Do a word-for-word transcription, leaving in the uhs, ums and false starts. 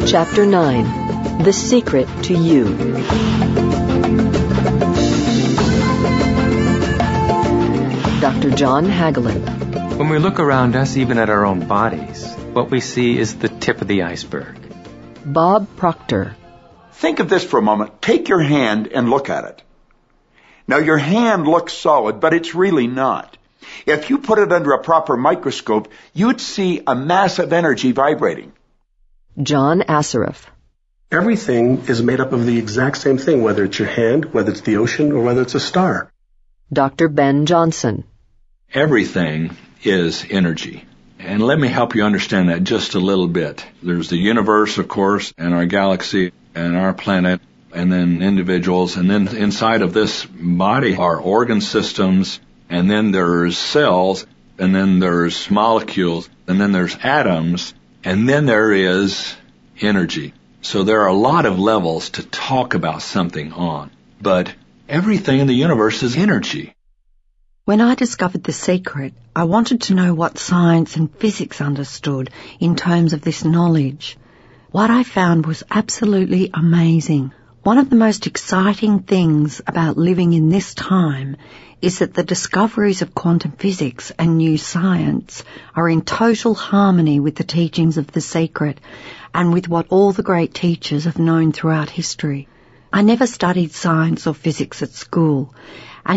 Chapter nine. The Secret to You. Doctor John Hagelin. When we look around us, even at our own bodies, what we see is the tip of the iceberg. Bob Proctor. Think of this for a moment. Take your hand and look at it. Now, your hand looks solid, but it's really not. If you put it under a proper microscope, you'd see a mass of energy vibrating. John Assaraf. Everything is made up of the exact same thing, whether it's your hand, whether it's the ocean, or whether it's a star. Doctor Ben Johnson. Everything is energy. And let me help you understand that just a little bit. There's the universe, of course, and our galaxy, and our planet, and then individuals. And then inside of this body are organ systems, and then there's cells, and then there's molecules, and then there's atoms, and then there is energy. So there are a lot of levels to talk about something on. But everything in the universe is energy. When I discovered The Secret, I wanted to know what science and physics understood in terms of this knowledge. What I found was absolutely amazing. One of the most exciting things about living in this time is that the discoveries of quantum physics and new science are in total harmony with the teachings of The Secret and with what all the great teachers have known throughout history. I never studied science or physics at school,